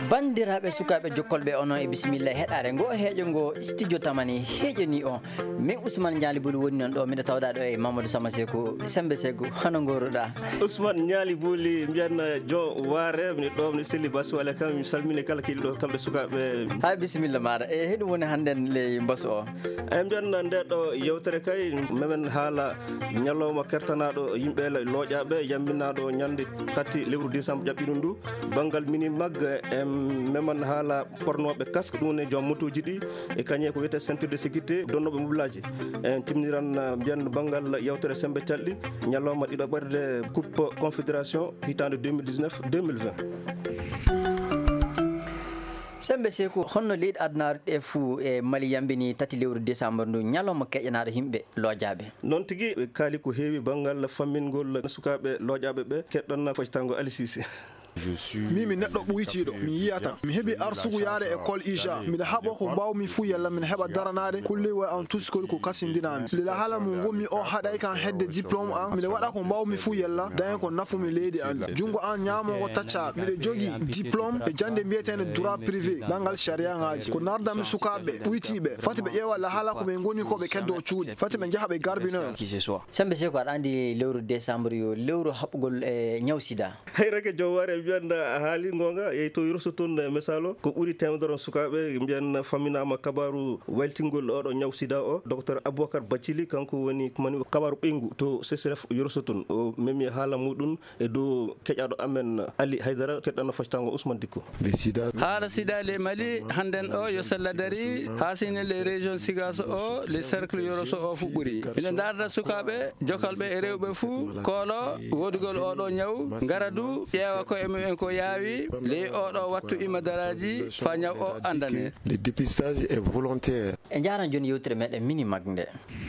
bandiraɓe sukaɓe jokkolɓe onon e bisimilla heɗade ngo heeƴo ngo studio tamani heeƴoni o min Ousmane Niali Bouli woni non ɗo miɗa tawɗa ɗo e Mamadou Sama Sekou Sembe Sekou hono goruɗa? Ousmane Niali Bouli mbiyanna jo ware mi ɗo mi selli basu wala kam mi salmini kala kiɗo kamɓe sukaɓe. Ha bisimilla maɗa e heɗum woni handen le basu o e mbiyanna nde ɗo yewtere kay memen haala ñalawma kertanaɗo yimɓe looƴaɓe yambinaɗo ñande tati lewru décembre ƴaɓɓiɗum ndu banggal mini magga meman haala ɓornoɓe casque ɗum woni joom motoji ɗi e kañe ko wiyete ceinture de sécurité donnoɓe mobilaji en timniran mbiyan banggal yewtere sembe calɗi ñalawma ɗiɗo ɓerde coupe confédération hitande 2019-2020. Sembe Sekou honno leydi adnaru ɗe fuu e Mali yambini tati lewru décembre ndu ñalawma keƴƴanaɗo yimɓe looƴaɓe noon tigui ɓe kaali ko heewi banggal fammingol sukaɓe looƴaɓe ɓe keɗɗonna foccitango Ali Cissé. mi neɗɗo ɓuytiɗo mi yiyata mi heeɓi arsugu yaade école ija miɗa haɓa ko mbawmi fuu yalla min heɓa daranade kulle way an tuskol ko kasindinami lila haala mo gommi o haɗay kan hedde diplôme an miɗa waɗa ko mbawmi fuu yalla daña ko nafumi leydi an jungo an ñamogo taccaɓe miɗa jogui diplôme e jande mbiyetene droit privé banggal sharia ngaji ko nardami sukaɓe ɓuytiɓe fati ɓe ƴeewa la haala ko ɓe goni ko ɓe keddo cuuɗi fati ɓe jaaha ɓe garbinoyo. Sembe Sekou aɗa andi lewru décembre yo lewru haɓugol e ñaw sida hayrake joware mbiyanna a haali gonga yeyi to yurso toon misalo ko ɓuuri temedere sukaɓe mbiyanna famminama kabaru waltingol oɗo ñaw sida o docteur Aboubacar Bathily kanko woni komani kabaru ɓeygu to CSRF yurso toon o memi haala muɗum e dow keƴaɗo amen Ali Haydara keɗɗanno faccitango Ousmane Dicko. haala sida le Mali hannden o yo sella dari ha sine les régions Sigaso o les cercle yoroso o fu ɓuuri miɗen darda sukaɓe jokalɓe e rewɓe fuu koolo wodigol oɗo ñaw ngara du ƴeewa ko emumen ko yaawi ley oɗo wattu imadaraji fa ñaw o andane. Le dépistage est volontaire. e jaran joni yewtere meɗen mini mag nde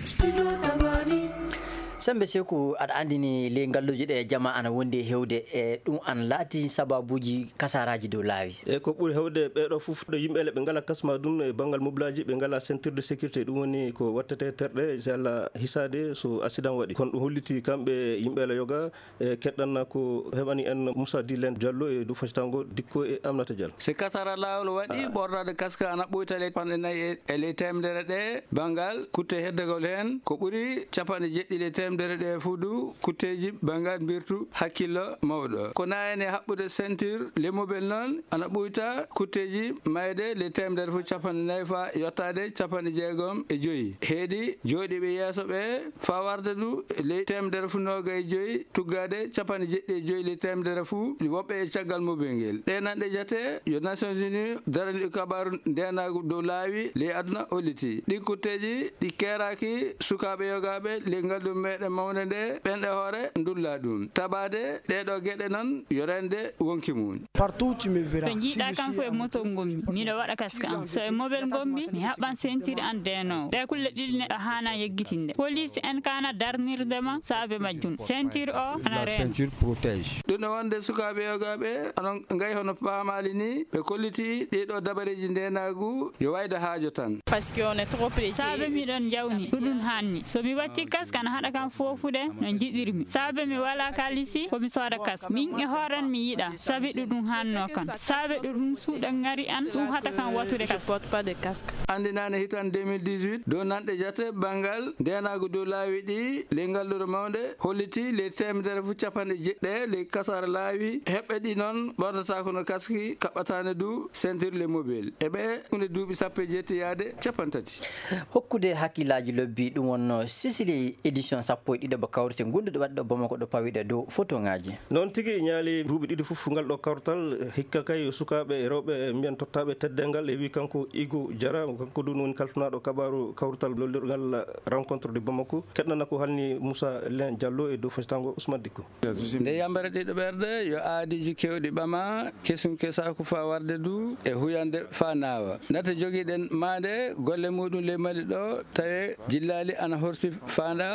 Sembe Sekou aɗa andini le ngalluji ɗe jama ana wondi hewde e ɗum an laati sababuji kasaraji dow laawi e ko ɓuuri hewde ɓeɗo foof ɗo yimɓele ɓe ngala kasma ɗum e banggal mobilaji ɓe ngala ceinture de sécurité ɗum woni ko wattete terɗe so Allah hisade so accident waɗi kono ɗum holliti kamɓe yimɓele yoga e keɗɗanna ko heɓani en Moussa Dylen Diallo e du faccitango Dicko e Aminata Diallo. si kasara lawol waɗi ɓornade casque ana ɓoyta capanɗe nayyi e ley temedere ɗe banggal kutte heddegol hen ko ɓuuri capanɗe jeɗɗi temedere ɗe fuudu kutteji banggal mbirtu hakkillo mawɗo ko nayani haɓɓude ceinture lemobel noon ana ɓuyta kutteji mayde le temedere fu capanɗe nayyi fa yottade capanɗe jeegom e joyyi heeɗi jooɗiɓe yeeso ɓe fa warde du le temedere fu noga e joyyi tuggade capanɗe jeɗɗi e joyyi le temedere fu woɓɓe e caggal mobel ngel ɗe nanɗe jate yo Nations Unies darani kabaru ndenagu dow laawi le aduna holliti ɗi kutteji ɗi keraki sukaɓe yogaɓe le ngaldum meɗen mawde nde ɓenɗe hoore ndulla ɗum tabade ɗeɗo gueɗe noon yo rende wonki mum. Partout tu me verras. To jiiɗa kanko e moto gommi miɗo waɗa casque am so e mobile gommi mi haɓɓan ceinture an denowo ɗe kulle ɗiɗi neɗɗo hana yeggitinde police en kana darnirdema saabe majjum ceinture o ana reena ceinture protège ɗum ɗo wonde sukaɓe yogaɓe onon gay hono pamali ni ɓe kolliti ɗiɗo dabareji ndenagu yo wayde haajo tan parce que on est trop pressé saabe miɗon jawni ɗuɗum hanni so mi watti casque ana haɗa kam fofude no jiɗirmi saabe mi wala kalisi komi sooda casque min e hooran mi yiɗa sabi ɗuɗum hanno kan saabe ɗuɗum suuɗa ngari an ɗum hata kan watude casque andinane hitan 2018 dow nanɗe jate banggal ndenagu dow laawi ɗi le ngallure mawde holliti le temedere fu capanɗe jeɗɗe le kasara laawi heɓɓe ɗi noon ɓornata kono casque kaɓɓatane du ceinture le mobile eɓe hunde duuɓi sappo e jeetti yaade capantati hokkude hakkillaji lobbi ɗum wonno Sicily édition sappo e ɗiɗo ba kawrite gonduɗo waɗɗo Bamako ɗo pawiɗe dow photo ngaji noon tigui ñaali duuɓi ɗiɗi foof ngal ɗo kawtal hikka kay sukaɓe e rewɓe mbiyan tottaɓe teddengal e wi kanko Igo Diarra kanko ɗum woni kaltanaɗo kabaru kawrutal lollirgal rencontre de Bamako keɗnana ko halni Moussa Len Diallo e dow faccitango Ousmane Dicko. nde yambere ɗiɗo ɓerde yo aadiji kewɗi ɓama kesum kesaku fa warde du e huyande fa nawa nata joguiɗen mande golle muɗum le Mali ɗo tawe jillali ana horsi fanda kesum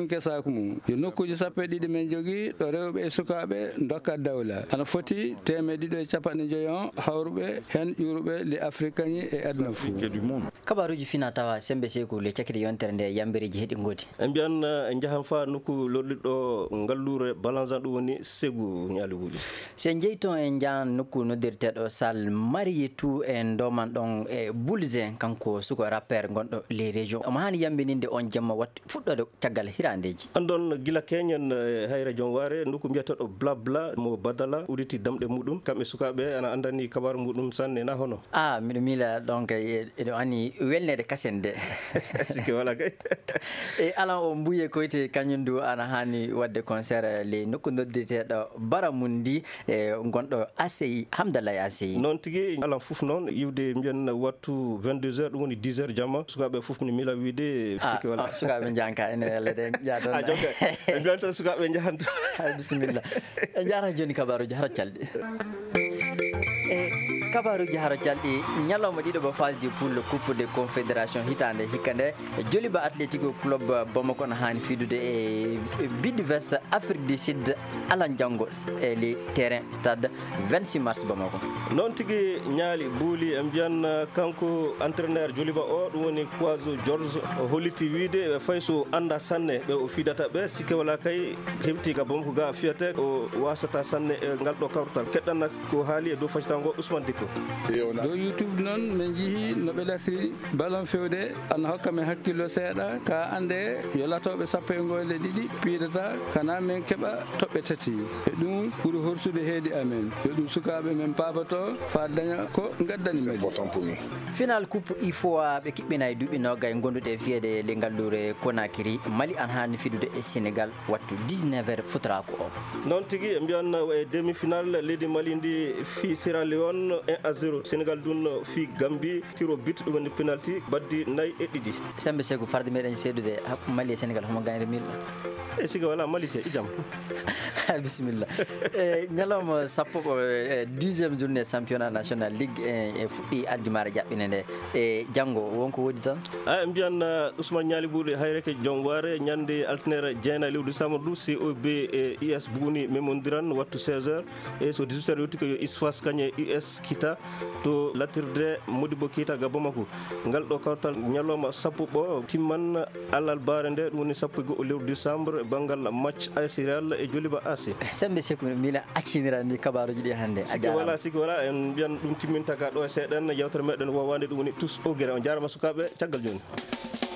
kesaku mum yo nokkuji sappo e ɗiɗi men jogui ɗo rewɓe e sukaɓe dokka dawla ana foti 150 hawruɓe hen ƴuruɓe le africañi e aduna fou kabaruji fina tawa sembe seku le cakiri yontere nde yambiriji heɗi godi en mbiyan en jahan fa nokku lolliɗo ngallure balanzan ɗum woni segu ñaali wuuɗi se jeyton en jahan nokku noddirteɗo sal marietou en doman ɗon e boulzin kanko suko rappeur gonɗo les régions omo hani yambininde on jamma wattu fuɗɗode caggal hirandeji andon gila keñen hayre joom waare nokku mbiyeteɗo blabla mo badala uditi damɗe muɗum kamɓe sukaɓe ana andani kabaru muɗum sanne na hono miɗo miila donc eɗo anni welnede kasen de sike wala kay e alan o mbuye koyte kañum du ana hani wadde concert le nokku noddirteɗo bara mundi e gonɗo ACI hamdallah ACI noon tigui alan foof noon yiwde mbiyen wattu 22h ɗum woni 10h jamma sukaɓe foof mi miila wiide sike wala sukaɓe janka ene allede jaton jonka e mbiyan tan sukaɓe jahanto bisimilla e jara joni kabaruji hara calɗi kabaruji hara calɗi ñalawma ɗiɗo ba phase du poule coupe de confédération hitande hikka nde joliba athlético club bamako no hani fidude e bidvest afrique du sud alan diango e les terrain stade 26 mars bamako noon tigui ñaali buuli e mbiyan kanko entraîneur joliba o ɗum woni Kouazo George o holliti wiide fayso anda sanne ɓe o fidata ɓe sikke wala kay hewti ka bamako ga fiyate o wasata sanne e ngal ɗo kawrutal keɗɗanna ko haali e dow faccitango Ousmane Dicko dow YouTube noon min jeehi no ɓe lafiri ballon fewde ana hokka men hakkillo seeɗa ka ande yo latoɓe 12 piidata kana min keeɓa toɓɓe tati e ɗum ɓuuri horsude heedi amen yo ɗum sukaɓe men pabato fa daña ko gaddani men final coupe IFOA ɓe kiɓɓina e duuɓi nogay gonduɗe fiyede le ngallure Conakry Mali an hani fidude e Sénégal wattu 19h futrako o noon tigui e mbiyan e demi final leydi Mali ndi fi Sierra Leone 1-0 Sénégal dun fi Gambie tiro but ɗum woni penalty baddi 4 e 2 sembe sego farde meɗen seedude Mali e Sénégal homo gañde milla e siga wala Mali ke ijam bisimilla e ñalawma sappo 10e journée championnat national ligue e fuɗɗi aljumare jaɓɓine nde e janggo wonko woodi tan e mbiyan Ousmane Ñaali Ɓuuɗe hayreke joom waare ñande altinere jeyna lewru Samadou COB e US buguni memodiran wattu 16h e so 18h yetti ko yo ISFAS kañe US kita to latirde Modibo Keita ga Bamako ngal ɗo kawtal ñalawma sappo ɓo timman allal baare nde ɗum woni sappo e go'o lewru décembre bangal match AS Real e Joliba AC sembe seku mina accinirani kabaruji ɗi hannde siki wala en mbiyan ɗum timminta ka ɗo e seeɗen yewtere meɗen wowande ɗum woni tous o guere on jarama sukaɓe caggal joni